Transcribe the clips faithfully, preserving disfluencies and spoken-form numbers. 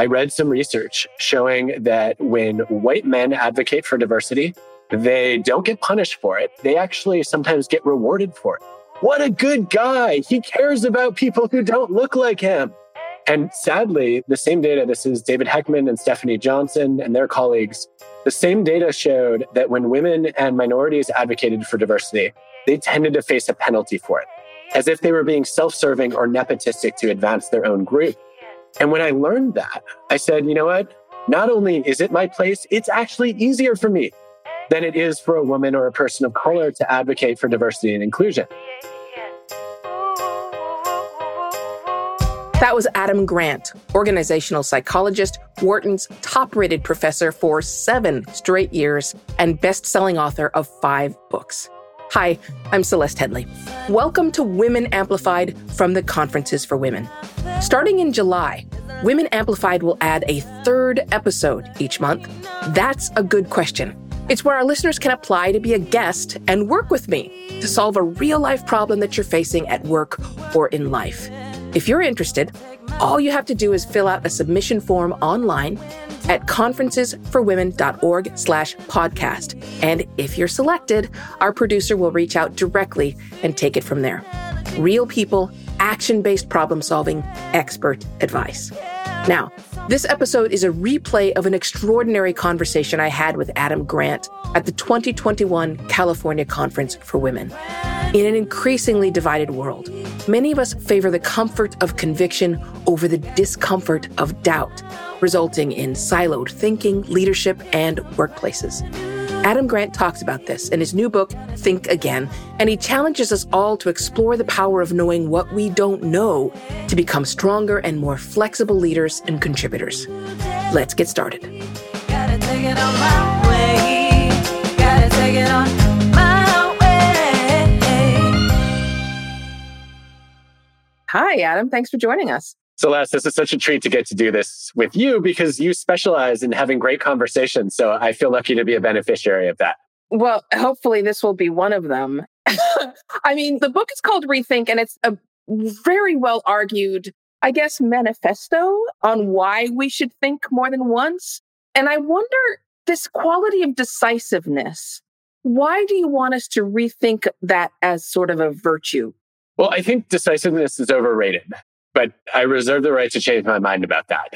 I read some research showing that when white men advocate for diversity, they don't get punished for it. They actually sometimes get rewarded for it. What a good guy. He cares about people who don't look like him. And sadly, the same data, this is David Heckman and Stephanie Johnson and their colleagues, the same data showed that when women and minorities advocated for diversity, they tended to face a penalty for it, as if they were being self-serving or nepotistic to advance their own group. And when I learned that, I said, you know what? Not only is it my place, it's actually easier for me than it is for a woman or a person of color to advocate for diversity and inclusion. That was Adam Grant, organizational psychologist, Wharton's top-rated professor for seven straight years, and best-selling author of five books. Hi, I'm Celeste Headley. Welcome to Women Amplified from the Conferences for Women. Starting in July, Women Amplified will add a third episode each month. That's a good question. It's where our listeners can apply to be a guest and work with me to solve a real-life problem that you're facing at work or in life. If you're interested, all you have to do is fill out a submission form online at conferencesforwomen.org slash podcast. And if you're selected, our producer will reach out directly and take it from there. Real people, action-based problem solving, expert advice. Now, this episode is a replay of an extraordinary conversation I had with Adam Grant at the twenty twenty-one California Conference for Women. In an increasingly divided world, many of us favor the comfort of conviction over the discomfort of doubt, resulting in siloed thinking, leadership, and workplaces. Adam Grant talks about this in his new book, Think Again, and he challenges us all to explore the power of knowing what we don't know to become stronger and more flexible leaders and contributors. Let's get started. Gotta take it on my way. Gotta take it on my way. Hi, Adam. Thanks for joining us. Celeste, this is such a treat to get to do this with you because you specialize in having great conversations. So I feel lucky to be a beneficiary of that. Well, hopefully this will be one of them. I mean, the book is called Rethink, and it's a very well argued, I guess, manifesto on why we should think more than once. And I wonder, this quality of decisiveness, why do you want us to rethink that as sort of a virtue? Well, I think decisiveness is overrated. But I reserve the right to change my mind about that.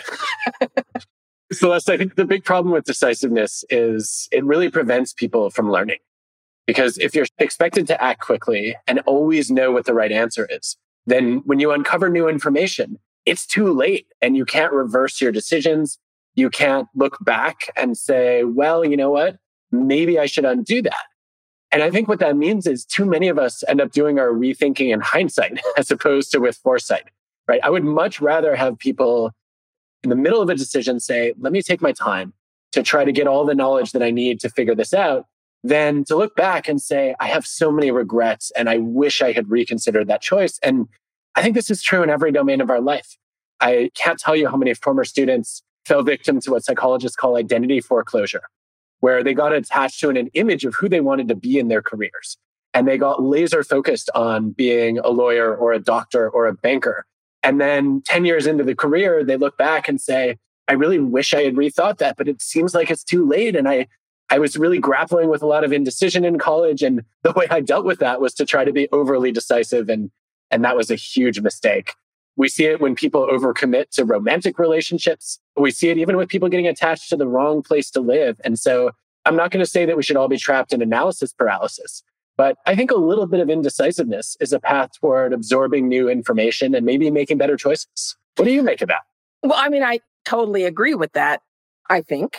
Celeste, I think the big problem with decisiveness is it really prevents people from learning. Because if you're expected to act quickly and always know what the right answer is, then when you uncover new information, it's too late and you can't reverse your decisions. You can't look back and say, well, you know what? Maybe I should undo that. And I think what that means is too many of us end up doing our rethinking in hindsight as opposed to with foresight. Right? I would much rather have people in the middle of a decision say, let me take my time to try to get all the knowledge that I need to figure this out, than to look back and say, I have so many regrets and I wish I had reconsidered that choice. And I think this is true in every domain of our life. I can't tell you how many former students fell victim to what psychologists call identity foreclosure, where they got attached to an, an image of who they wanted to be in their careers. And they got laser focused on being a lawyer or a doctor or a banker. And then ten years into the career, they look back and say, I really wish I had rethought that, but it seems like it's too late. And I, I was really grappling with a lot of indecision in college. And the way I dealt with that was to try to be overly decisive. And, and that was a huge mistake. We see it when people overcommit to romantic relationships. We see it even with people getting attached to the wrong place to live. And so I'm not going to say that we should all be trapped in analysis paralysis. But I think a little bit of indecisiveness is a path toward absorbing new information and maybe making better choices. What do you make of that? Well, I mean, I totally agree with that, I think.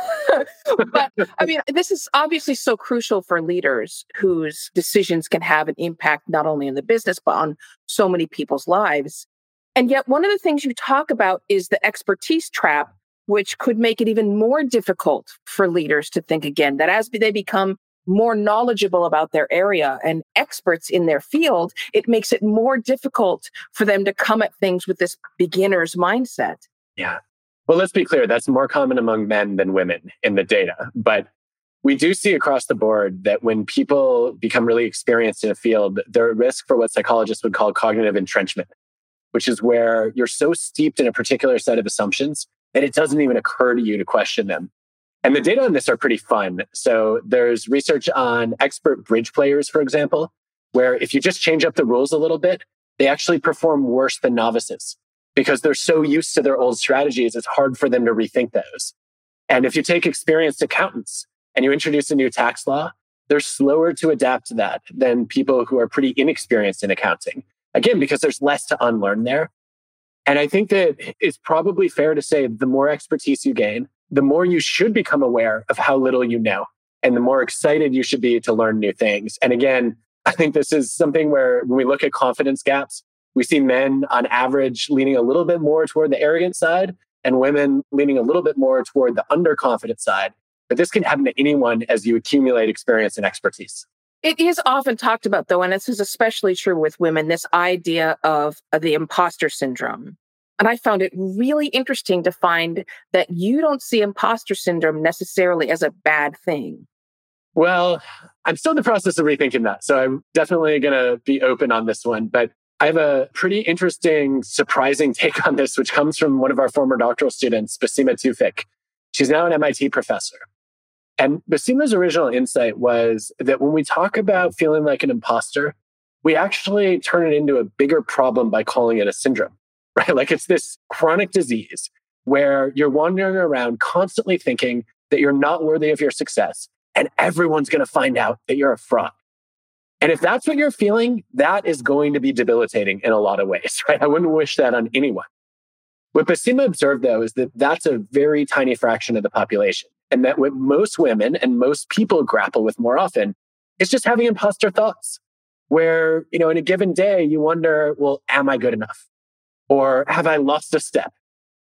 But I mean, this is obviously so crucial for leaders whose decisions can have an impact not only in the business, but on so many people's lives. And yet, one of the things you talk about is the expertise trap, which could make it even more difficult for leaders to think again, that as they become more knowledgeable about their area and experts in their field, it makes it more difficult for them to come at things with this beginner's mindset. Yeah. Well, let's be clear. That's more common among men than women in the data. But we do see across the board that when people become really experienced in a field, they're at risk for what psychologists would call cognitive entrenchment, which is where you're so steeped in a particular set of assumptions that it doesn't even occur to you to question them. And the data on this are pretty fun. So there's research on expert bridge players, for example, where if you just change up the rules a little bit, they actually perform worse than novices because they're so used to their old strategies, it's hard for them to rethink those. And if you take experienced accountants and you introduce a new tax law, they're slower to adapt to that than people who are pretty inexperienced in accounting. Again, because there's less to unlearn there. And I think that it's probably fair to say the more expertise you gain, the more you should become aware of how little you know, and the more excited you should be to learn new things. And again, I think this is something where when we look at confidence gaps, we see men on average leaning a little bit more toward the arrogant side and women leaning a little bit more toward the underconfident side. But this can happen to anyone as you accumulate experience and expertise. It is often talked about, though, and this is especially true with women, this idea of, of the imposter syndrome. And I found it really interesting to find that you don't see imposter syndrome necessarily as a bad thing. Well, I'm still in the process of rethinking that. So I'm definitely going to be open on this one. But I have a pretty interesting, surprising take on this, which comes from one of our former doctoral students, Basima Tufik. She's now an M I T professor. And Basima's original insight was that when we talk about feeling like an imposter, we actually turn it into a bigger problem by calling it a syndrome, right? Like it's this chronic disease where you're wandering around constantly thinking that you're not worthy of your success and everyone's going to find out that you're a fraud. And if that's what you're feeling, that is going to be debilitating in a lot of ways, right? I wouldn't wish that on anyone. What Basima observed, though, is that that's a very tiny fraction of the population. And that what most women and most people grapple with more often is just having imposter thoughts where, you know, in a given day, you wonder, well, am I good enough? Or have I lost a step?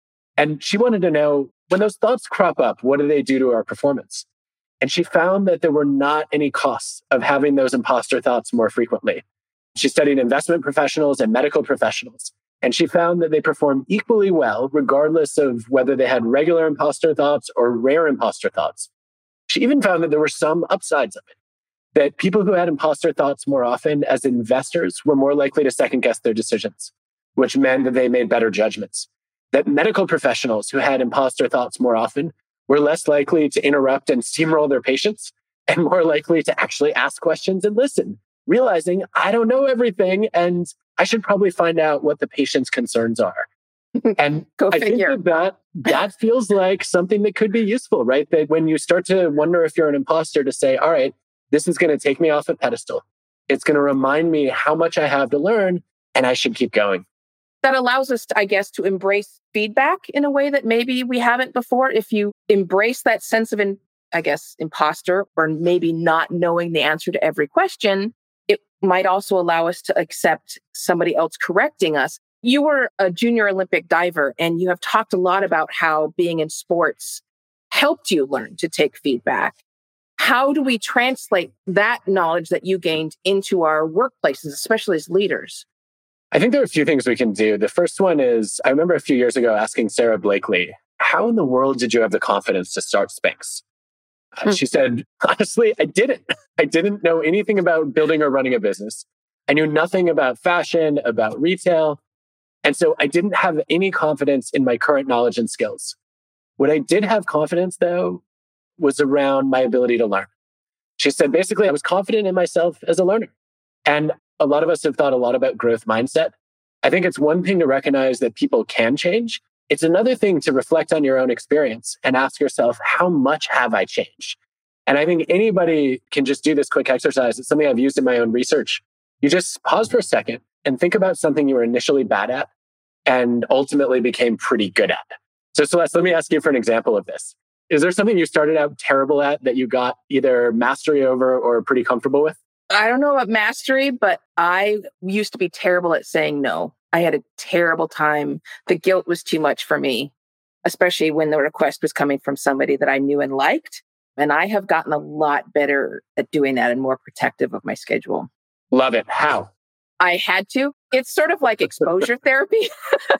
And she wanted to know, when those thoughts crop up, what do they do to our performance? And she found that there were not any costs of having those imposter thoughts more frequently. She studied investment professionals and medical professionals. And she found that they performed equally well, regardless of whether they had regular imposter thoughts or rare imposter thoughts. She even found that there were some upsides of it, that people who had imposter thoughts more often as investors were more likely to second guess their decisions, which meant that they made better judgments. That medical professionals who had imposter thoughts more often were less likely to interrupt and steamroll their patients and more likely to actually ask questions and listen, realizing I don't know everything and I should probably find out what the patient's concerns are. And Go I figure. think that, that that feels like something that could be useful, right? That when you start to wonder if you're an imposter, to say, all right, this is going to take me off a pedestal. It's going to remind me how much I have to learn and I should keep going. That allows us, to, I guess, to embrace feedback in a way that maybe we haven't before. If you embrace that sense of, in, I guess, imposter or maybe not knowing the answer to every question, it might also allow us to accept somebody else correcting us. You were a junior Olympic diver, and you have talked a lot about how being in sports helped you learn to take feedback. How do we translate that knowledge that you gained into our workplaces, especially as leaders? I think there are a few things we can do. The first one is, I remember a few years ago asking Sarah Blakely, how in the world did you have the confidence to start Spanx? Uh, she said, honestly, I didn't. I didn't know anything about building or running a business. I knew nothing about fashion, about retail. And so I didn't have any confidence in my current knowledge and skills. What I did have confidence, though, was around my ability to learn. She said, basically, I was confident in myself as a learner. And a lot of us have thought a lot about growth mindset. I think it's one thing to recognize that people can change. It's another thing to reflect on your own experience and ask yourself, how much have I changed? And I think anybody can just do this quick exercise. It's something I've used in my own research. You just pause for a second and think about something you were initially bad at and ultimately became pretty good at. So Celeste, let me ask you for an example of this. Is there something you started out terrible at that you got either mastery over or pretty comfortable with? I don't know about mastery, but I used to be terrible at saying no. I had a terrible time. The guilt was too much for me, especially when the request was coming from somebody that I knew and liked. And I have gotten a lot better at doing that and more protective of my schedule. Love it. How? I had to. It's sort of like exposure therapy.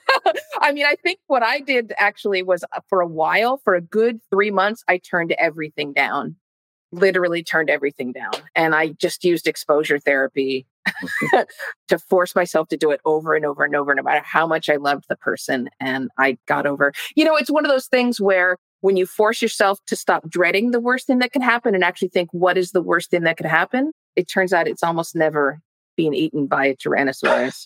I mean, I think what I did actually was uh, for a while, for a good three months, I turned everything down. Literally turned everything down. And I just used exposure therapy to force myself to do it over and over and over, no matter how much I loved the person. And I got over, you know, it's one of those things where when you force yourself to stop dreading the worst thing that can happen and actually think, what is the worst thing that could happen? It turns out it's almost never being eaten by a Tyrannosaurus.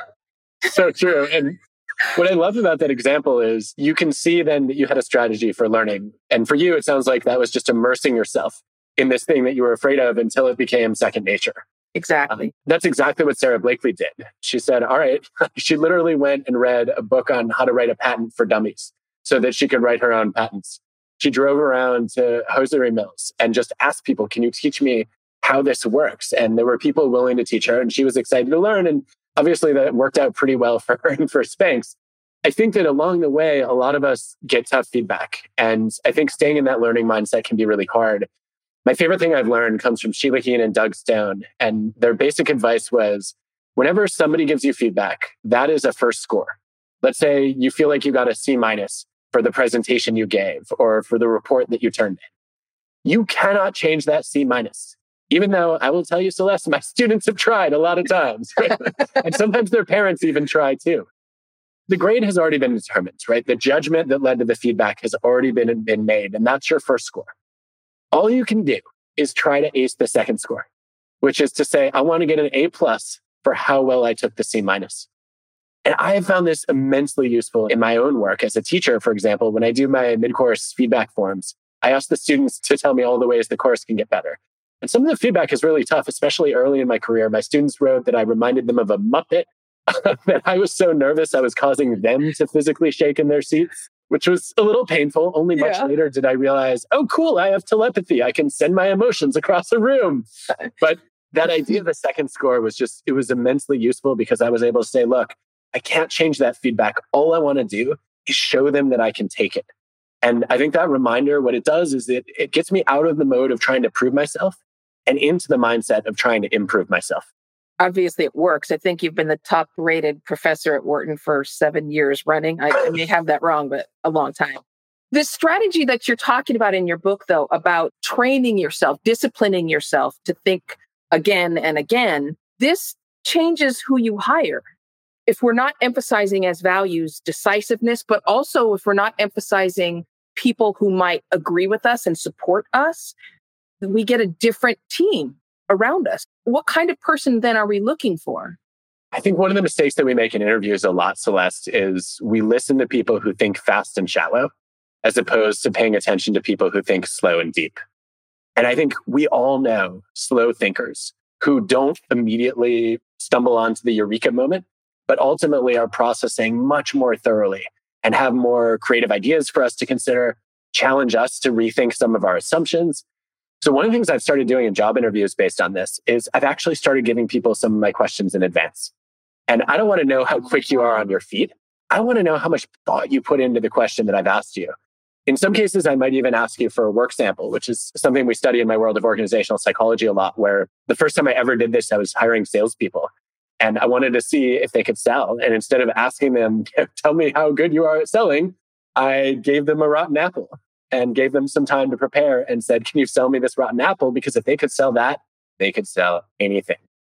So true. And what I love about that example is you can see then that you had a strategy for learning. And for you, it sounds like that was just immersing yourself in this thing that you were afraid of until it became second nature. Exactly. Um, that's exactly what Sarah Blakely did. She said, all right, she literally went and read a book on how to write a patent for dummies so that she could write her own patents. She drove around to hosiery mills and just asked people, can you teach me how this works? And there were people willing to teach her, and she was excited to learn. And obviously that worked out pretty well for her and for Spanx. I think that along the way, a lot of us get tough feedback. And I think staying in that learning mindset can be really hard. My favorite thing I've learned comes from Sheila Heen and Doug Stone. And their basic advice was, whenever somebody gives you feedback, that is a first score. Let's say you feel like you got a C minus for the presentation you gave or for the report that you turned in. You cannot change that C minus. Even though I will tell you, Celeste, my students have tried a lot of times. And sometimes their parents even try too. The grade has already been determined, right? The judgment that led to the feedback has already been, been made, and that's your first score. All you can do is try to ace the second score, which is to say, I want to get an A plus for how well I took the C minus. And I have found this immensely useful in my own work as a teacher. For example, when I do my mid-course feedback forms, I ask the students to tell me all the ways the course can get better. And some of the feedback is really tough, especially early in my career. My students wrote that I reminded them of a Muppet, that I was so nervous I was causing them to physically shake in their seats, which was a little painful. Only much yeah. later did I realize, oh, cool, I have telepathy. I can send my emotions across a room. But that idea of the second score was just, it was immensely useful because I was able to say, look, I can't change that feedback. All I want to do is show them that I can take it. And I think that reminder, what it does is it, it gets me out of the mode of trying to prove myself and into the mindset of trying to improve myself. Obviously, it works. I think you've been the top rated professor at Wharton for seven years running. I, I may have that wrong, but a long time. This strategy that you're talking about in your book, though, about training yourself, disciplining yourself to think again and again, this changes who you hire. If we're not emphasizing as values decisiveness, but also if we're not emphasizing people who might agree with us and support us, we get a different team around us. What kind of person then are we looking for? I think one of the mistakes that we make in interviews a lot, Celeste, is we listen to people who think fast and shallow, as opposed to paying attention to people who think slow and deep. And I think we all know slow thinkers who don't immediately stumble onto the eureka moment, but ultimately are processing much more thoroughly and have more creative ideas for us to consider, challenge us to rethink some of our assumptions. So one of the things I've started doing in job interviews based on this is I've actually started giving people some of my questions in advance. And I don't want to know how quick you are on your feet. I want to know how much thought you put into the question that I've asked you. In some cases, I might even ask you for a work sample, which is something we study in my world of organizational psychology a lot, where the first time I ever did this, I was hiring salespeople. And I wanted to see if they could sell. And instead of asking them, tell me how good you are at selling, I gave them a rotten apple and gave them some time to prepare and said, can you sell me this rotten apple? Because if they could sell that, they could sell anything.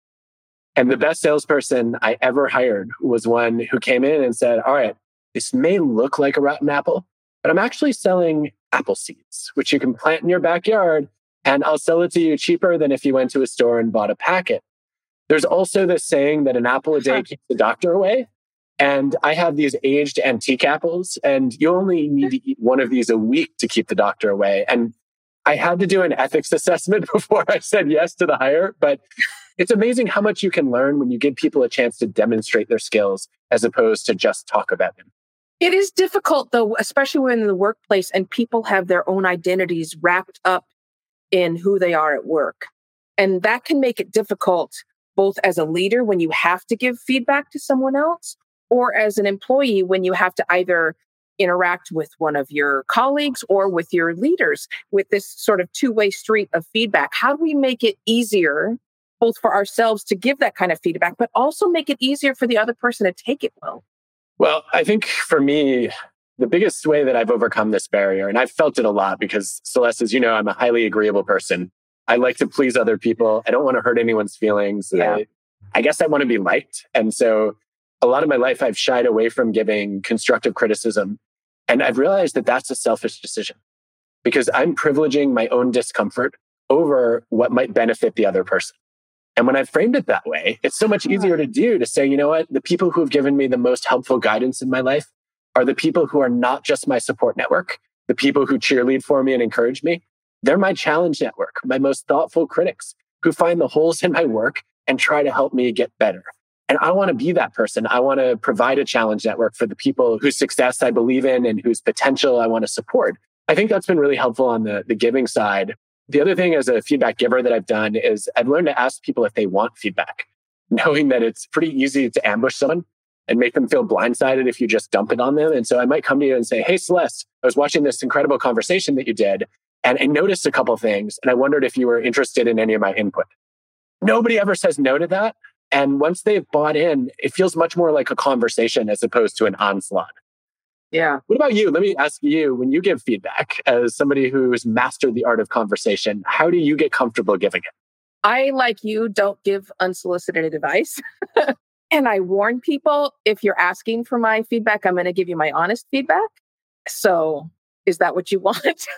And the best salesperson I ever hired was one who came in and said, all right, this may look like a rotten apple, but I'm actually selling apple seeds, which you can plant in your backyard, and I'll sell it to you cheaper than if you went to a store and bought a packet. There's also this saying that an apple a day keeps the doctor away. And I have these aged antique apples, and you only need to eat one of these a week to keep the doctor away. And I had to do an ethics assessment before I said yes to the hire. But it's amazing how much you can learn when you give people a chance to demonstrate their skills as opposed to just talk about them. It is difficult, though, especially when in the workplace and people have their own identities wrapped up in who they are at work. And that can make it difficult both as a leader when you have to give feedback to someone else, or as an employee when you have to either interact with one of your colleagues or with your leaders with this sort of two-way street of feedback. How do we make it easier, both for ourselves to give that kind of feedback, but also make it easier for the other person to take it well? Well, I think for me, the biggest way that I've overcome this barrier, and I've felt it a lot because, Celeste, as you know, I'm a highly agreeable person. I like to please other people. I don't want to hurt anyone's feelings. Yeah. I, I guess I want to be liked. And so a lot of my life, I've shied away from giving constructive criticism. And I've realized that that's a selfish decision because I'm privileging my own discomfort over what might benefit the other person. And when I framed it that way, it's so much easier to do to say, you know what, the people who have given me the most helpful guidance in my life are the people who are not just my support network, the people who cheerlead for me and encourage me. They're my challenge network, my most thoughtful critics who find the holes in my work and try to help me get better. And I want to be that person. I want to provide a challenge network for the people whose success I believe in and whose potential I want to support. I think that's been really helpful on the, the giving side. The other thing as a feedback giver that I've done is I've learned to ask people if they want feedback, knowing that it's pretty easy to ambush someone and make them feel blindsided if you just dump it on them. And so I might come to you and say, hey, Celeste, I was watching this incredible conversation that you did, and I noticed a couple of things, and I wondered if you were interested in any of my input. Nobody ever says no to that. And once they've bought in, it feels much more like a conversation as opposed to an onslaught. Yeah. What about you? Let me ask you, when you give feedback as somebody who's mastered the art of conversation, how do you get comfortable giving it? I, like you, don't give unsolicited advice. And I warn people, if you're asking for my feedback, I'm going to give you my honest feedback. So is that what you want?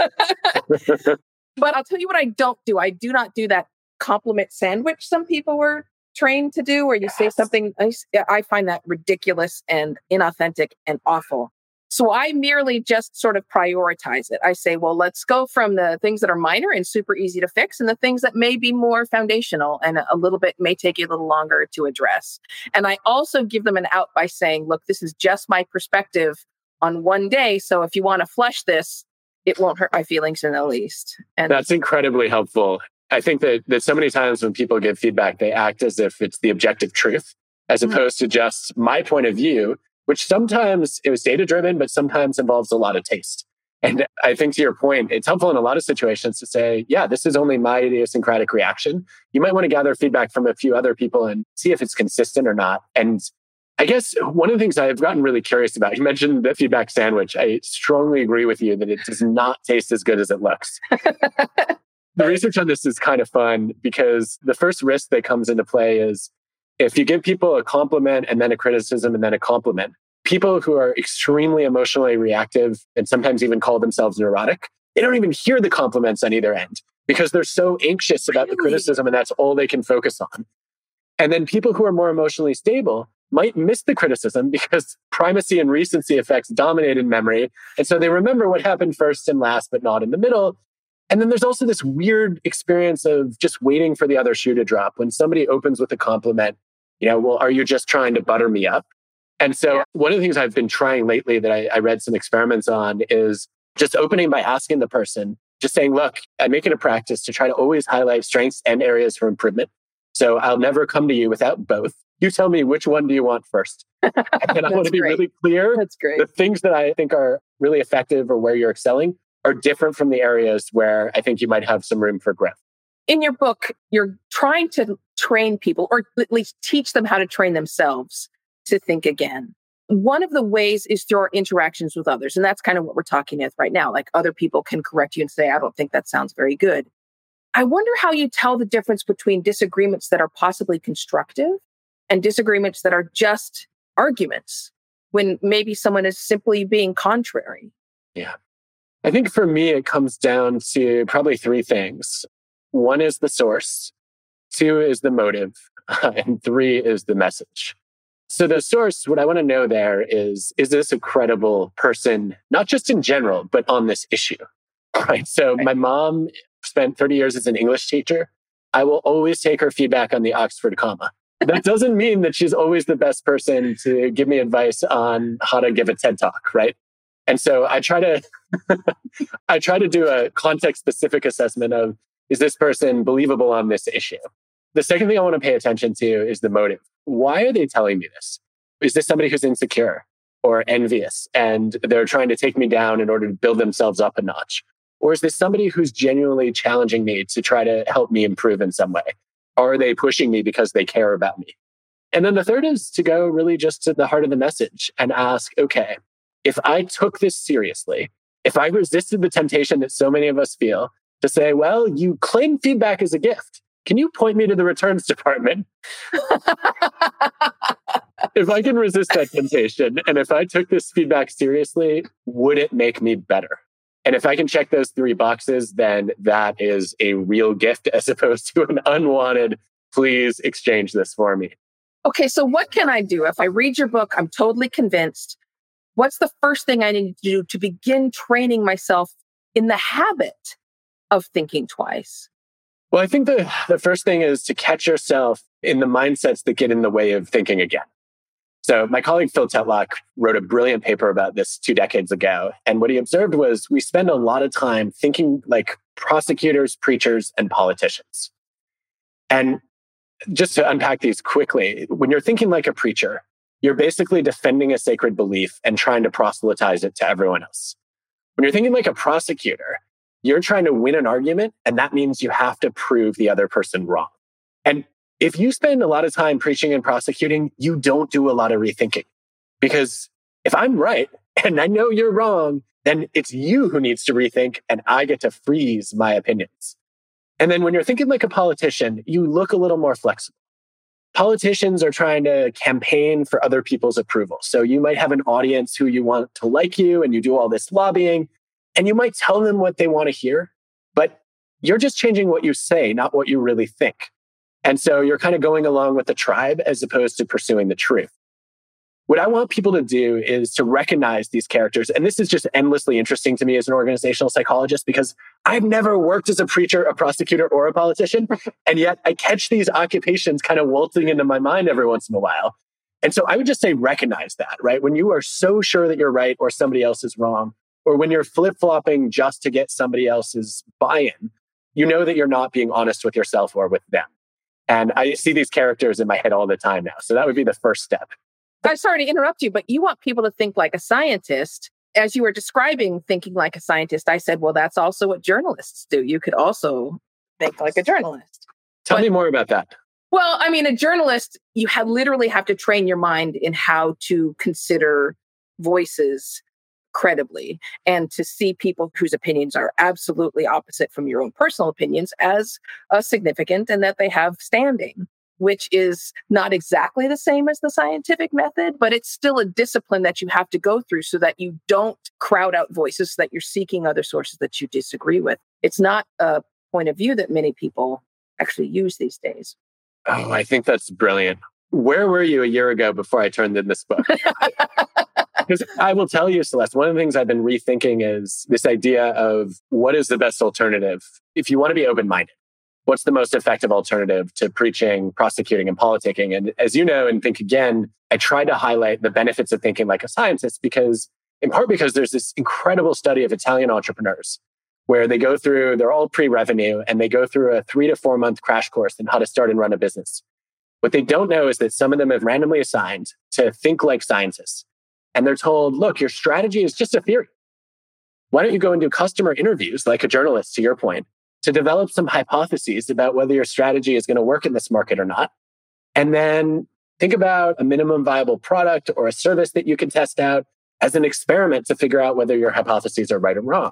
But I'll tell you what I don't do. I do not do that compliment sandwich some people were trained to do, where you say something nice. I find that ridiculous and inauthentic and awful. So I merely just sort of prioritize it. I say, well, let's go from the things that are minor and super easy to fix and the things that may be more foundational and a little bit may take you a little longer to address. And I also give them an out by saying, look, this is just my perspective on one day. So if you want to flush this, it won't hurt my feelings in the least. And that's incredibly helpful. I think that, that so many times when people give feedback, they act as if it's the objective truth, as mm-hmm. opposed to just my point of view, which sometimes it was data-driven, but sometimes involves a lot of taste. And I think to your point, it's helpful in a lot of situations to say, yeah, this is only my idiosyncratic reaction. You might want to gather feedback from a few other people and see if it's consistent or not. And I guess one of the things I've gotten really curious about, you mentioned the feedback sandwich. I strongly agree with you that it does not taste as good as it looks. The research on this is kind of fun because the first risk that comes into play is if you give people a compliment and then a criticism and then a compliment, people who are extremely emotionally reactive and sometimes even call themselves neurotic, they don't even hear the compliments on either end because they're so anxious about the criticism and that's all they can focus on. And then people who are more emotionally stable might miss the criticism because primacy and recency effects dominate in memory. And so they remember what happened first and last, but not in the middle. And then there's also this weird experience of just waiting for the other shoe to drop. When somebody opens with a compliment, you know, well, are you just trying to butter me up? And so yeah. one of the things I've been trying lately that I, I read some experiments on is just opening by asking the person, just saying, look, I make it a practice to try to always highlight strengths and areas for improvement. So I'll never come to you without both. You tell me which one do you want first? And I want to be great. really clear. That's great. The things that I think are really effective or where you're excelling are different from the areas where I think you might have some room for growth. In your book, you're trying to train people, or at least teach them how to train themselves to think again. One of the ways is through our interactions with others. And that's kind of what we're talking with right now. Like other people can correct you and say, I don't think that sounds very good. I wonder how you tell the difference between disagreements that are possibly constructive and disagreements that are just arguments when maybe someone is simply being contrary. Yeah. I think for me, it comes down to probably three things. One is the source, two is the motive, and three is the message. So the source, what I want to know there is, is this a credible person, not just in general, but on this issue, right? So my mom spent thirty years as an English teacher. I will always take her feedback on the Oxford comma. That doesn't mean that she's always the best person to give me advice on how to give a TED Talk, right? And so I try to, I try to do a context-specific assessment of, is this person believable on this issue? The second thing I want to pay attention to is the motive. Why are they telling me this? Is this somebody who's insecure or envious and they're trying to take me down in order to build themselves up a notch? Or is this somebody who's genuinely challenging me to try to help me improve in some way? Or are they pushing me because they care about me? And then the third is to go really just to the heart of the message and ask, okay, if I took this seriously, if I resisted the temptation that so many of us feel to say, well, you claim feedback as a gift. can you point me to the returns department? If I can resist that temptation, and if I took this feedback seriously, would it make me better? And if I can check those three boxes, then that is a real gift as opposed to an unwanted, please exchange this for me. Okay, so what can I do? If I read your book, I'm totally convinced. What's the first thing I need to do to begin training myself in the habit of thinking twice? Well, I think the, the first thing is to catch yourself in the mindsets that get in the way of thinking again. So my colleague Phil Tetlock wrote a brilliant paper about this two decades ago. And what he observed was we spend a lot of time thinking like prosecutors, preachers, and politicians. And just to unpack these quickly, when you're thinking like a preacher, you're basically defending a sacred belief and trying to proselytize it to everyone else. When you're thinking like a prosecutor, you're trying to win an argument, and that means you have to prove the other person wrong. And if you spend a lot of time preaching and prosecuting, you don't do a lot of rethinking. Because if I'm right and I know you're wrong, then it's you who needs to rethink and I get to freeze my opinions. And then when you're thinking like a politician, you look a little more flexible. Politicians are trying to campaign for other people's approval. So you might have an audience who you want to like you and you do all this lobbying and you might tell them what they want to hear, but you're just changing what you say, not what you really think. And so you're kind of going along with the tribe as opposed to pursuing the truth. What I want people to do is to recognize these characters. And this is just endlessly interesting to me as an organizational psychologist because I've never worked as a preacher, a prosecutor, or a politician. And yet I catch these occupations kind of waltzing into my mind every once in a while. And so I would just say recognize that, right? When you are so sure that you're right or somebody else is wrong, or when you're flip-flopping just to get somebody else's buy-in, you know that you're not being honest with yourself or with them. And I see these characters in my head all the time now. So that would be the first step. I'm sorry to interrupt you, but you want people to think like a scientist. As you were describing thinking like a scientist, I said, well, that's also what journalists do. You could also think like a journalist. Tell but, me more about that. Well, I mean, a journalist, you have literally have to train your mind in how to consider voices credibly and to see people whose opinions are absolutely opposite from your own personal opinions as uh, significant and that they have standing, which is not exactly the same as the scientific method, but it's still a discipline that you have to go through so that you don't crowd out voices, so that you're seeking other sources that you disagree with. It's not a point of view that many people actually use these days. Oh, I think that's brilliant. Where were you a year ago before I turned in this book? Because I will tell you, Celeste, one of the things I've been rethinking is this idea of what is the best alternative if you want to be open-minded. What's the most effective alternative to preaching, prosecuting, and politicking? And as you know, and Think Again, I try to highlight the benefits of thinking like a scientist because, in part because there's this incredible study of Italian entrepreneurs where they go through, they're all pre-revenue, and they go through a three to four month crash course in how to start and run a business. What they don't know is that some of them have randomly assigned to think like scientists. And they're told, look, your strategy is just a theory. Why don't you go and do customer interviews like a journalist, to your point, to develop some hypotheses about whether your strategy is going to work in this market or not. And then think about a minimum viable product or a service that you can test out as an experiment to figure out whether your hypotheses are right or wrong.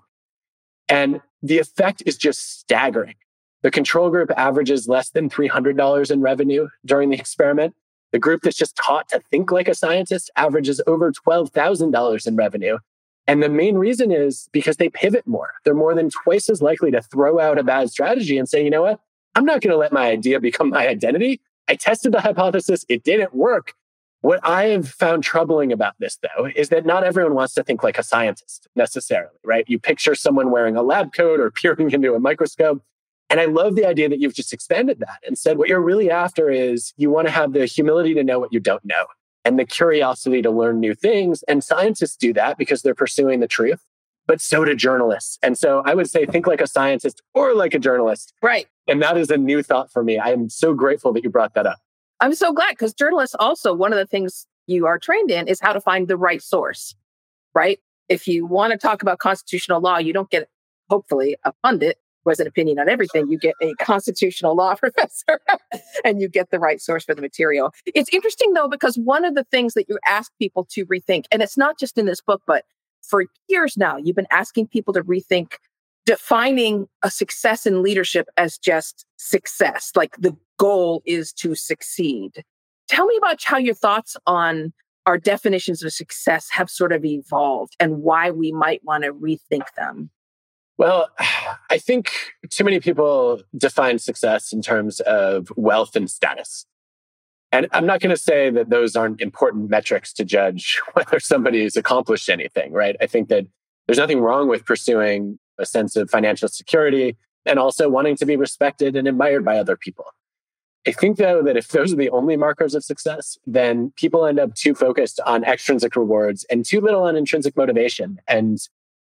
And the effect is just staggering. The control group averages less than three hundred dollars in revenue during the experiment. The group that's just taught to think like a scientist averages over twelve thousand dollars in revenue. And the main reason is because they pivot more. They're more than twice as likely to throw out a bad strategy and say, you know what? I'm not going to let my idea become my identity. I tested the hypothesis. It didn't work. What I have found troubling about this, though, is that not everyone wants to think like a scientist necessarily, right? You picture someone wearing a lab coat or peering into a microscope. And I love the idea that you've just expanded that and said what you're really after is you want to have the humility to know what you don't know and the curiosity to learn new things. And scientists do that because they're pursuing the truth, but so do journalists. And so I would say think like a scientist or like a journalist. Right. And that is a new thought for me. I am so grateful that you brought that up. I'm so glad because journalists also, one of the things you are trained in is how to find the right source, right? If you want to talk about constitutional law, you don't get, hopefully, a pundit who has an opinion on everything. You get a constitutional law professor and you get the right source for the material. It's interesting, though, because one of the things that you ask people to rethink, and it's not just in this book, but for years now, you've been asking people to rethink defining a success in leadership as just success, like the goal is to succeed. Tell me about how your thoughts on our definitions of success have sort of evolved and why we might want to rethink them. Well, I think too many people define success in terms of wealth and status. And I'm not going to say that those aren't important metrics to judge whether somebody's accomplished anything, right? I think that there's nothing wrong with pursuing a sense of financial security and also wanting to be respected and admired by other people. I think, though, that if those are the only markers of success, then people end up too focused on extrinsic rewards and too little on intrinsic motivation. And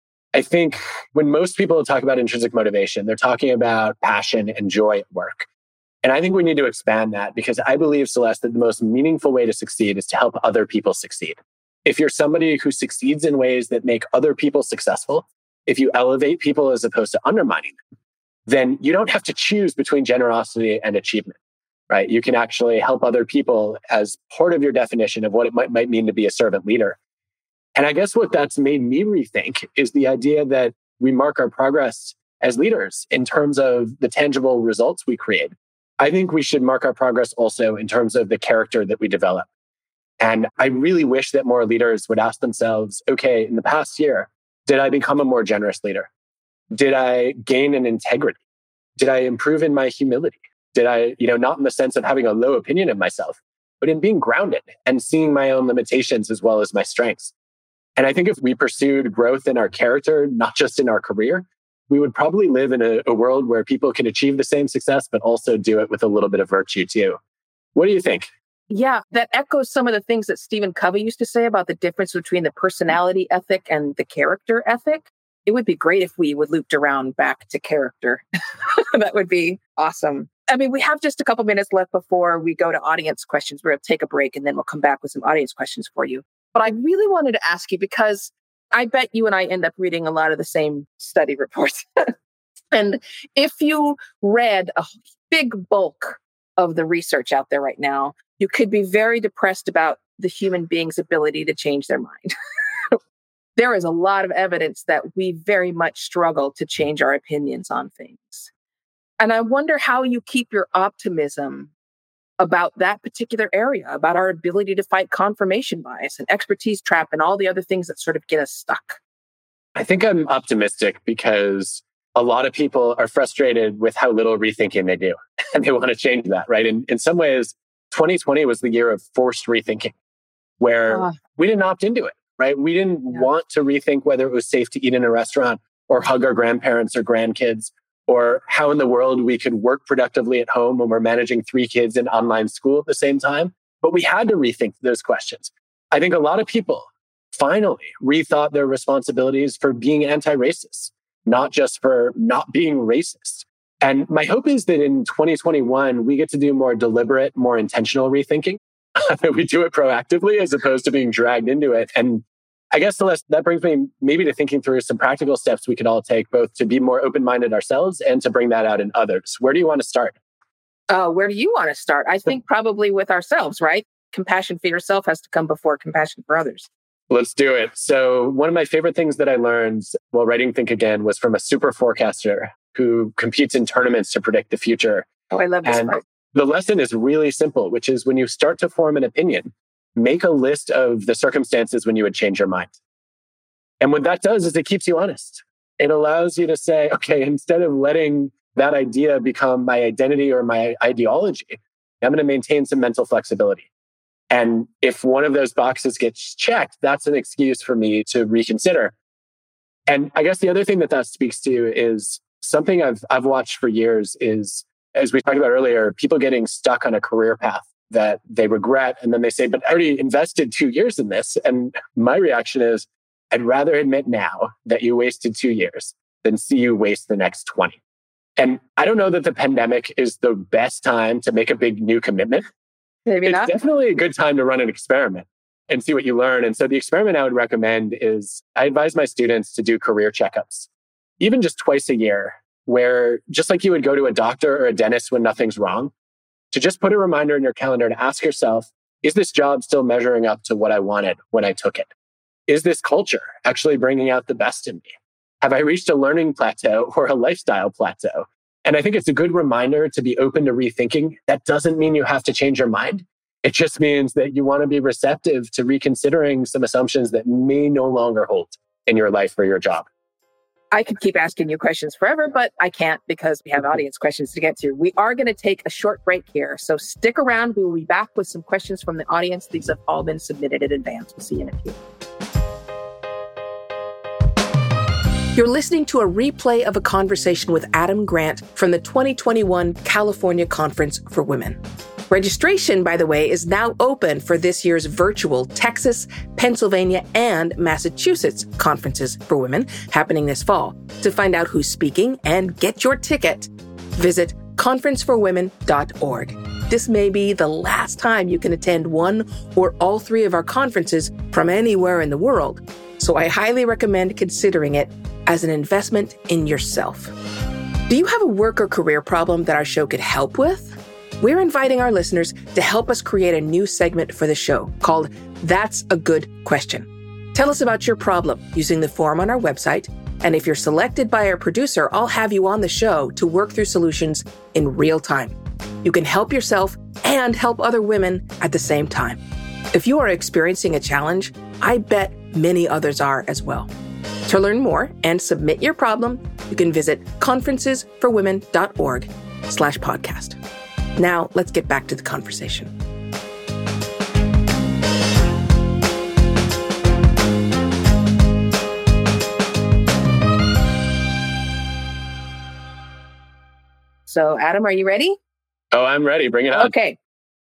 I think when most people talk about intrinsic motivation, they're talking about passion and joy at work. And I think we need to expand that because I believe, Celeste, that the most meaningful way to succeed is to help other people succeed. If you're somebody who succeeds in ways that make other people successful, if you elevate people as opposed to undermining them, then you don't have to choose between generosity and achievement, right? You can actually help other people as part of your definition of what it might, might mean to be a servant leader. And I guess what that's made me rethink is the idea that we mark our progress as leaders in terms of the tangible results we create. I think we should mark our progress also in terms of the character that we develop. And I really wish that more leaders would ask themselves, okay, in the past year, did I become a more generous leader? Did I gain in integrity? Did I improve in my humility? Did I, you know, not in the sense of having a low opinion of myself, but in being grounded and seeing my own limitations as well as my strengths? And I think if we pursued growth in our character, not just in our career, we would probably live in a, a world where people can achieve the same success, but also do it with a little bit of virtue too. What do you think? Yeah, that echoes some of the things that Stephen Covey used to say about the difference between the personality ethic and the character ethic. It would be great if we would looped around back to character. That would be awesome. I mean, we have just a couple minutes left before we go to audience questions. We're going to take a break and then we'll come back with some audience questions for you. But I really wanted to ask you because I bet you and I end up reading a lot of the same study reports. And if you read a big bulk of the research out there right now, you could be very depressed about the human being's ability to change their mind. There is a lot of evidence that we very much struggle to change our opinions on things. And I wonder how you keep your optimism about that particular area, about our ability to fight confirmation bias and expertise trap and all the other things that sort of get us stuck. I think I'm optimistic because a lot of people are frustrated with how little rethinking they do. And they want to change that, right? And in some ways, twenty twenty was the year of forced rethinking, where uh, we didn't opt into it, right? We didn't yeah. want to rethink whether it was safe to eat in a restaurant or hug our grandparents or grandkids, or how in the world we could work productively at home when we're managing three kids in online school at the same time. But we had to rethink those questions. I think a lot of people finally rethought their responsibilities for being anti-racist, not just for not being racist. And my hope is that in twenty twenty-one, we get to do more deliberate, more intentional rethinking, that we do it proactively as opposed to being dragged into it. And I guess, Celeste, that brings me maybe to thinking through some practical steps we could all take, both to be more open-minded ourselves and to bring that out in others. Where do you want to start? Uh, where do you want to start? I think probably with ourselves, right? Compassion for yourself has to come before compassion for others. Let's do it. So one of my favorite things that I learned while writing Think Again was from a super forecaster who competes in tournaments to predict the future. Oh, I love this and part. The lesson is really simple, which is when you start to form an opinion, make a list of the circumstances when you would change your mind. And what that does is it keeps you honest. It allows you to say, okay, instead of letting that idea become my identity or my ideology, I'm going to maintain some mental flexibility. And if one of those boxes gets checked, that's an excuse for me to reconsider. And I guess the other thing that that speaks to is something I've I've watched for years is, as we talked about earlier, people getting stuck on a career path that they regret. And then they say, but I already invested two years in this. And my reaction is, I'd rather admit now that you wasted two years than see you waste the next twenty. And I don't know that the pandemic is the best time to make a big new commitment. Maybe it's not. Definitely a good time to run an experiment and see what you learn. And so the experiment I would recommend is I advise my students to do career checkups, even just twice a year, where just like you would go to a doctor or a dentist when nothing's wrong, to just put a reminder in your calendar to ask yourself, is this job still measuring up to what I wanted when I took it? Is this culture actually bringing out the best in me? Have I reached a learning plateau or a lifestyle plateau? And I think it's a good reminder to be open to rethinking. That doesn't mean you have to change your mind. It just means that you want to be receptive to reconsidering some assumptions that may no longer hold in your life or your job. I could keep asking you questions forever, but I can't because we have audience questions to get to. We are going to take a short break here, so stick around. We will be back with some questions from the audience. These have all been submitted in advance. We'll see you in a few. You're listening to a replay of a conversation with Adam Grant from the twenty twenty-one California Conference for Women. Registration, by the way, is now open for this year's virtual Texas, Pennsylvania, and Massachusetts conferences for women happening this fall. To find out who's speaking and get your ticket, visit conference for women dot org. This may be the last time you can attend one or all three of our conferences from anywhere in the world, so I highly recommend considering it as an investment in yourself. Do you have a work or career problem that our show could help with? We're inviting our listeners to help us create a new segment for the show called That's a Good Question. Tell us about your problem using the form on our website, and if you're selected by our producer, I'll have you on the show to work through solutions in real time. You can help yourself and help other women at the same time. If you are experiencing a challenge, I bet many others are as well. To learn more and submit your problem, you can visit conferences for women dot org slash podcast. Now, let's get back to the conversation. So, Adam, are you ready? Oh, I'm ready. Bring it on. Okay.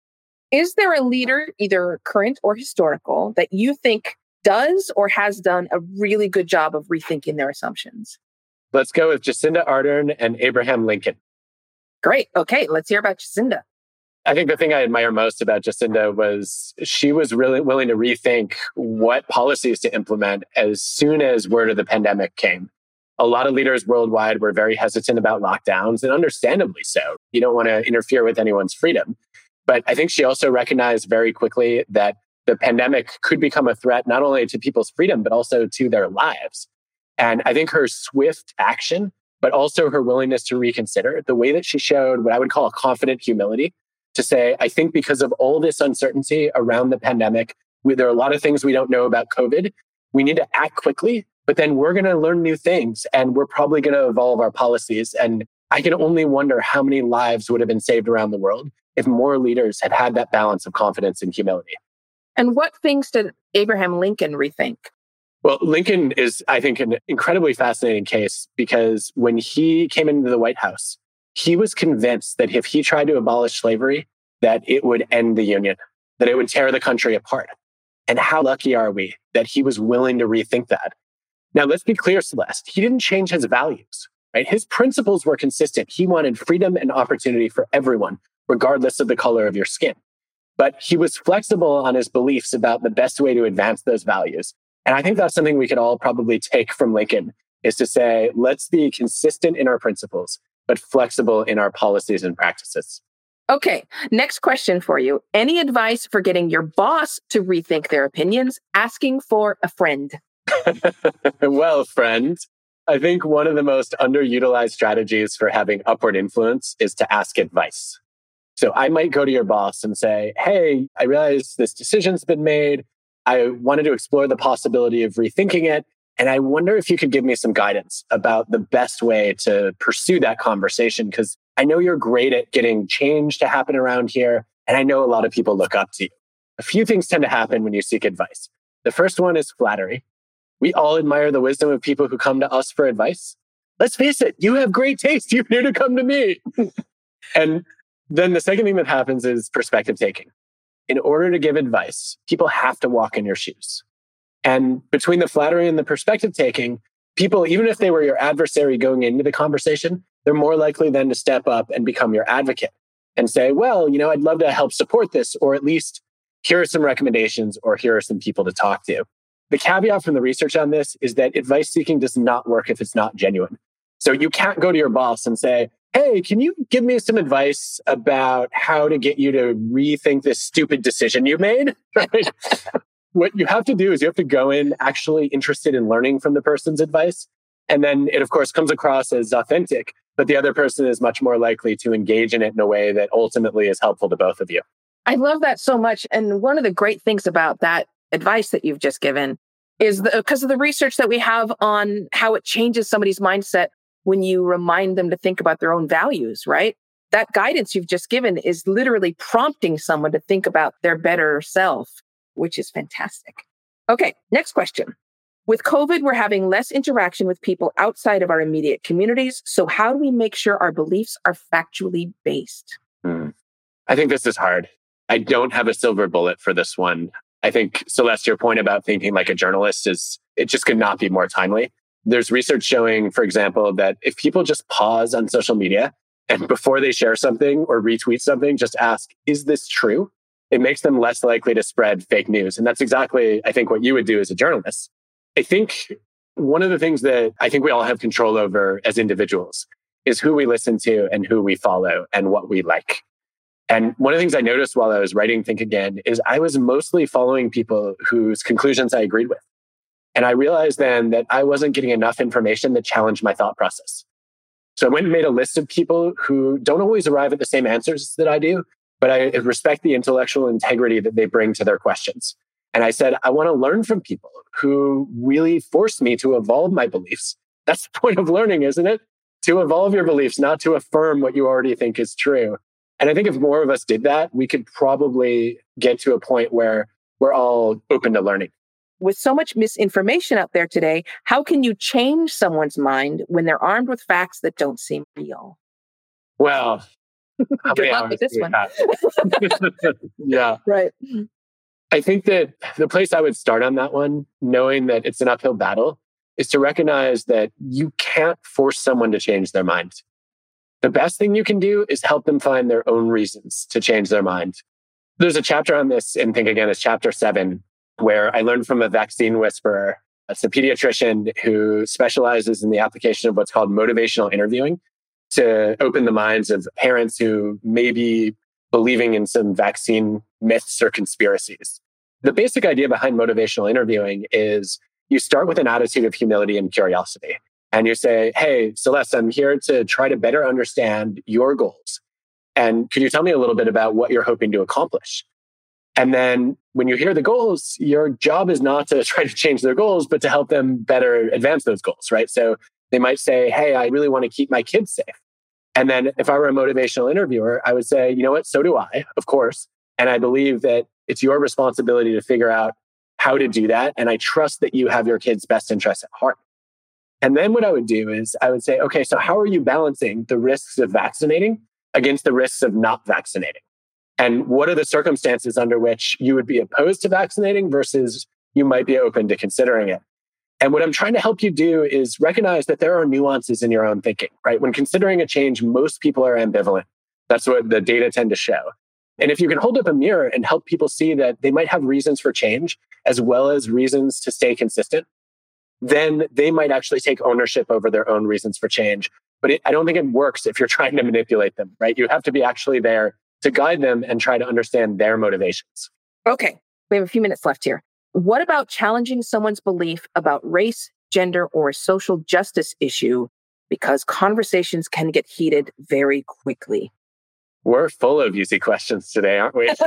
Is there a leader, either current or historical, that you think does or has done a really good job of rethinking their assumptions? Let's go with Jacinda Ardern and Abraham Lincoln. Great. Okay, let's hear about Jacinda. I think the thing I admire most about Jacinda was she was really willing to rethink what policies to implement as soon as word of the pandemic came. A lot of leaders worldwide were very hesitant about lockdowns, and understandably so. You don't want to interfere with anyone's freedom. But I think she also recognized very quickly that the pandemic could become a threat not only to people's freedom, but also to their lives. And I think her swift action, but also her willingness to reconsider, the way that she showed what I would call a confident humility, to say, I think because of all this uncertainty around the pandemic, we, there are a lot of things we don't know about COVID. We need to act quickly, but then we're going to learn new things and we're probably going to evolve our policies. And I can only wonder how many lives would have been saved around the world if more leaders had had that balance of confidence and humility. And what things did Abraham Lincoln rethink? Well, Lincoln is, I think, an incredibly fascinating case because when he came into the White House, he was convinced that if he tried to abolish slavery, that it would end the Union, that it would tear the country apart. And how lucky are we that he was willing to rethink that? Now, let's be clear, Celeste, he didn't change his values, right? His principles were consistent. He wanted freedom and opportunity for everyone, regardless of the color of your skin. But he was flexible on his beliefs about the best way to advance those values. And I think that's something we could all probably take from Lincoln, is to say, let's be consistent in our principles, but flexible in our policies and practices. Okay, next question for you. Any advice for getting your boss to rethink their opinions? Asking for a friend. Well, friend, I think one of the most underutilized strategies for having upward influence is to ask advice. So I might go to your boss and say, hey, I realize this decision's been made. I wanted to explore the possibility of rethinking it. And I wonder if you could give me some guidance about the best way to pursue that conversation, because I know you're great at getting change to happen around here. And I know a lot of people look up to you. A few things tend to happen when you seek advice. The first one is flattery. We all admire the wisdom of people who come to us for advice. Let's face it, you have great taste. You knew to come to me. And then the second thing that happens is perspective taking. In order to give advice, people have to walk in your shoes. And between the flattery and the perspective taking, people, even if they were your adversary going into the conversation, they're more likely then to step up and become your advocate and say, well, you know, I'd love to help support this, or at least here are some recommendations, or here are some people to talk to. The caveat from the research on this is that advice seeking does not work if it's not genuine. So you can't go to your boss and say, hey, can you give me some advice about how to get you to rethink this stupid decision you made? Right? What you have to do is you have to go in actually interested in learning from the person's advice And then it, of course, comes across as authentic, but the other person is much more likely to engage in it in a way that ultimately is helpful to both of you. I love that so much. And one of the great things about that advice that you've just given is because of the research that we have on how it changes somebody's mindset when you remind them to think about their own values, right? That guidance you've just given is literally prompting someone to think about their better self, which is fantastic. Okay, next question. With COVID, we're having less interaction with people outside of our immediate communities. So how do we make sure our beliefs are factually based? Hmm. I think this is hard. I don't have a silver bullet for this one. I think, Celeste, your point about thinking like a journalist is, it just could not be more timely. There's research showing, for example, that if people just pause on social media and before they share something or retweet something, just ask, is this true? It makes them less likely to spread fake news. And that's exactly, I think, what you would do as a journalist. I think one of the things that I think we all have control over as individuals is who we listen to and who we follow and what we like. And one of the things I noticed while I was writing Think Again is I was mostly following people whose conclusions I agreed with. And I realized then that I wasn't getting enough information that challenged my thought process. So I went and made a list of people who don't always arrive at the same answers that I do, but I respect the intellectual integrity that they bring to their questions. And I said, I want to learn from people who really forced me to evolve my beliefs. That's the point of learning, isn't it? To evolve your beliefs, not to affirm what you already think is true. And I think if more of us did that, we could probably get to a point where we're all open to learning. With so much misinformation out there today, how can you change someone's mind when they're armed with facts that don't seem real? Well, how good many luck hours with this do we one. have? Yeah. Right. I think that the place I would start on that one, knowing that it's an uphill battle, is to recognize that you can't force someone to change their mind. The best thing you can do is help them find their own reasons to change their mind. There's a chapter on this in Think Again, it's chapter seven, where I learned from a vaccine whisperer. It's a pediatrician who specializes in the application of what's called motivational interviewing to open the minds of parents who may be believing in some vaccine myths or conspiracies. The basic idea behind motivational interviewing is you start with an attitude of humility and curiosity. And you say, hey, Celeste, I'm here to try to better understand your goals. And could you tell me a little bit about what you're hoping to accomplish? And then when you hear the goals, your job is not to try to change their goals, but to help them better advance those goals, right? So they might say, hey, I really want to keep my kids safe. And then if I were a motivational interviewer, I would say, you know what? So do I, of course. And I believe that it's your responsibility to figure out how to do that. And I trust that you have your kids' best interests at heart. And then what I would do is I would say, okay, so how are you balancing the risks of vaccinating against the risks of not vaccinating? And what are the circumstances under which you would be opposed to vaccinating versus you might be open to considering it? And what I'm trying to help you do is recognize that there are nuances in your own thinking, right? When considering a change, most people are ambivalent. That's what the data tend to show. And if you can hold up a mirror and help people see that they might have reasons for change as well as reasons to stay consistent, then they might actually take ownership over their own reasons for change. But it, I don't think it works if you're trying to manipulate them, right? You have to be actually there to guide them and try to understand their motivations. Okay, we have a few minutes left here. What about challenging someone's belief about race, gender, or a social justice issue? Because conversations can get heated very quickly. We're full of easy questions today, aren't we?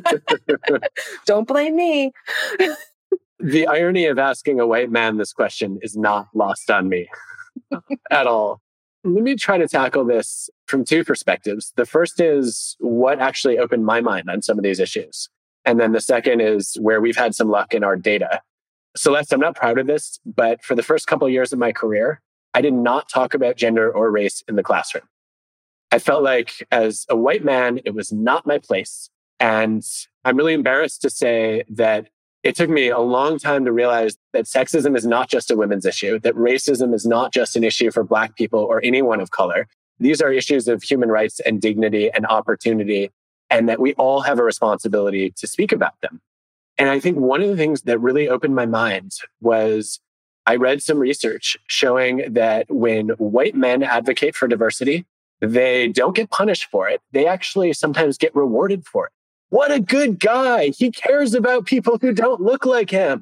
Don't blame me. The irony of asking a white man this question is not lost on me at all. Let me try to tackle this from two perspectives. The first is what actually opened my mind on some of these issues. And then the second is where we've had some luck in our data. Celeste, I'm not proud of this, but for the first couple of years of my career, I did not talk about gender or race in the classroom. I felt like as a white man, it was not my place. And I'm really embarrassed to say that it took me a long time to realize that sexism is not just a women's issue, that racism is not just an issue for Black people or anyone of color. These are issues of human rights and dignity and opportunity, and that we all have a responsibility to speak about them. And I think one of the things that really opened my mind was I read some research showing that when white men advocate for diversity, they don't get punished for it. They actually sometimes get rewarded for it. What a good guy. He cares about people who don't look like him.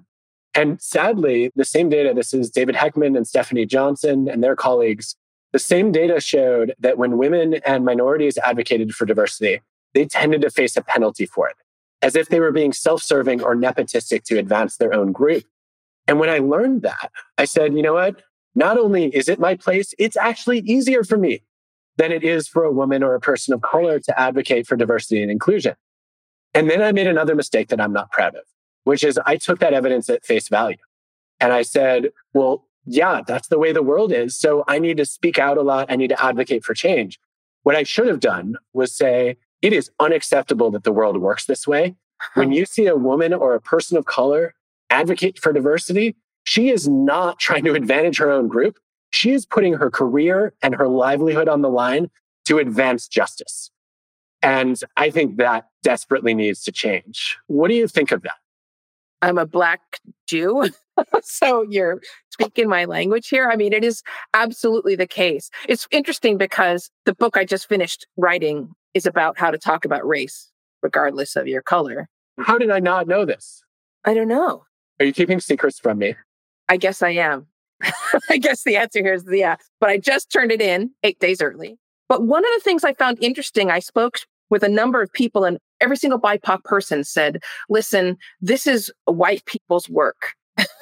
And sadly, the same data, this is David Heckman and Stephanie Johnson and their colleagues, the same data showed that when women and minorities advocated for diversity, they tended to face a penalty for it, as if they were being self-serving or nepotistic to advance their own group. And when I learned that, I said, you know what? Not only is it my place, it's actually easier for me than it is for a woman or a person of color to advocate for diversity and inclusion. And then I made another mistake that I'm not proud of, which is I took that evidence at face value. And I said, well, yeah, that's the way the world is. So I need to speak out a lot. I need to advocate for change. What I should have done was say, it is unacceptable that the world works this way. When you see a woman or a person of color advocate for diversity, she is not trying to advantage her own group. She is putting her career and her livelihood on the line to advance justice. And I think that desperately needs to change. What do you think of that? I'm a Black Jew, so you're speaking my language here. I mean, it is absolutely the case. It's interesting because the book I just finished writing is about how to talk about race, regardless of your color. How did I not know this? I don't know. Are you keeping secrets from me? I guess I am. I guess the answer here is yeah. But I just turned it in eight days early. But one of the things I found interesting, I spoke with a number of people, and every single B I P O C person said, listen, this is white people's work.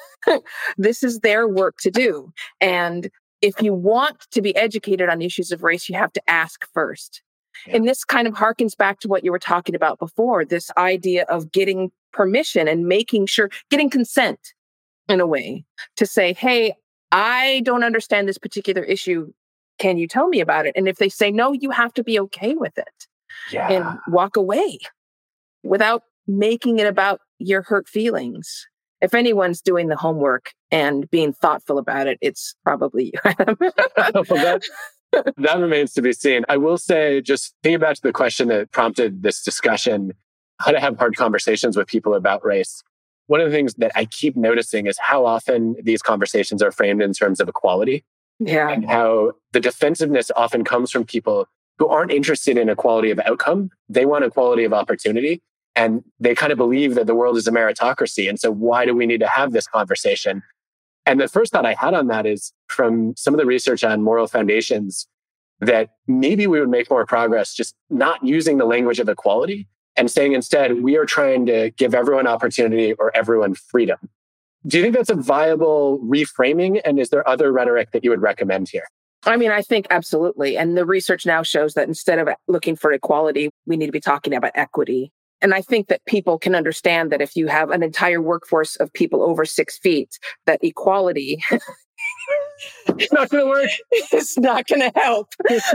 This is their work to do. And if you want to be educated on issues of race, you have to ask first. Yeah. And this kind of harkens back to what you were talking about before, this idea of getting permission and making sure, getting consent in a way to say, hey, I don't understand this particular issue. Can you tell me about it? And if they say no, you have to be okay with it. Yeah. And walk away without making it about your hurt feelings. If anyone's doing the homework and being thoughtful about it, it's probably you. Well, that, that remains to be seen. I will say, just thinking back to the question that prompted this discussion, how to have hard conversations with people about race. One of the things that I keep noticing is how often these conversations are framed in terms of equality. Yeah. And how the defensiveness often comes from people who aren't interested in equality of outcome. They want equality of opportunity. And they kind of believe that the world is a meritocracy. And so why do we need to have this conversation? And the first thought I had on that is from some of the research on moral foundations, that maybe we would make more progress just not using the language of equality and saying instead, we are trying to give everyone opportunity or everyone freedom. Do you think that's a viable reframing? And is there other rhetoric that you would recommend here? I mean, I think absolutely. And the research now shows that instead of looking for equality, we need to be talking about equity. And I think that people can understand that if you have an entire workforce of people over six feet, that equality it's not going to work. It's not going to help.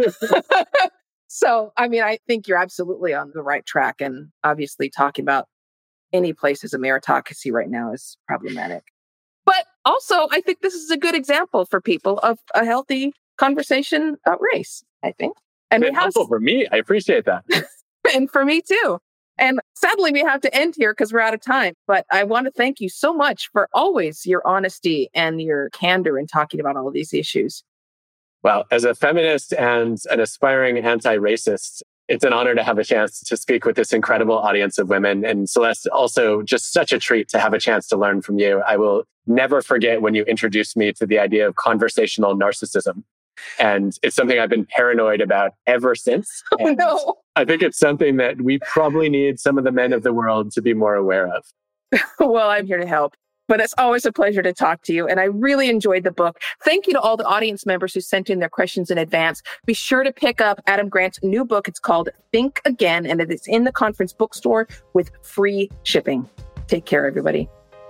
So, I mean, I think you're absolutely on the right track. And obviously talking about any place as a meritocracy right now is problematic. But also, I think this is a good example for people of a healthy conversation about race, I think. And it's helpful for me. I appreciate that. And for me too. And sadly, we have to end here because we're out of time. But I want to thank you so much for always your honesty and your candor in talking about all of these issues. Well, as a feminist and an aspiring anti-racist, it's an honor to have a chance to speak with this incredible audience of women. And Celeste, also just such a treat to have a chance to learn from you. I will never forget when you introduced me to the idea of conversational narcissism. And it's something I've been paranoid about ever since. Oh, no. I think it's something that we probably need some of the men of the world to be more aware of. Well, I'm here to help. But it's always a pleasure to talk to you. And I really enjoyed the book. Thank you to all the audience members who sent in their questions in advance. Be sure to pick up Adam Grant's new book. It's called Think Again, and it is in the conference bookstore with free shipping. Take care, everybody.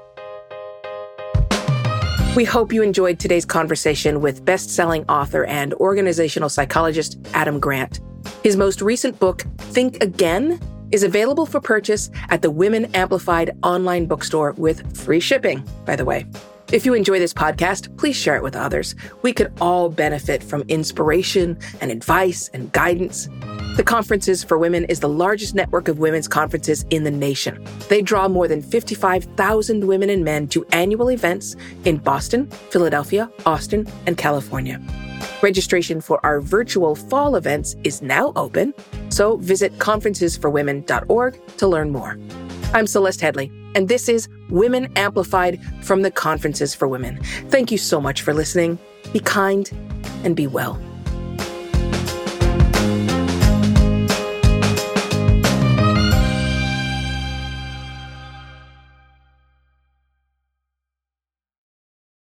We hope you enjoyed today's conversation with best-selling author and organizational psychologist Adam Grant. His most recent book, Think Again, is available for purchase at the Women Amplified online bookstore with free shipping, by the way. If you enjoy this podcast, please share it with others. We could all benefit from inspiration and advice and guidance. The Conferences for Women is the largest network of women's conferences in the nation. They draw more than fifty-five thousand women and men to annual events in Boston, Philadelphia, Austin, and California. Registration for our virtual fall events is now open, so visit conferences for women dot org to learn more. I'm Celeste Headlee, and this is Women Amplified from the Conferences for Women. Thank you so much for listening. Be kind and be well.